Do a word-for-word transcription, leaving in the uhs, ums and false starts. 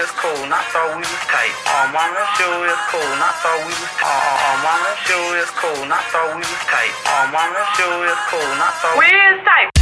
it's cool, and I thought we was tight. Oh, mama, sure it's cool, and I thought we was tight. Oh, oh, mama, sure it's cool, and I thought we was tight. Oh, mama, sure it's cool, and I thought we was tight.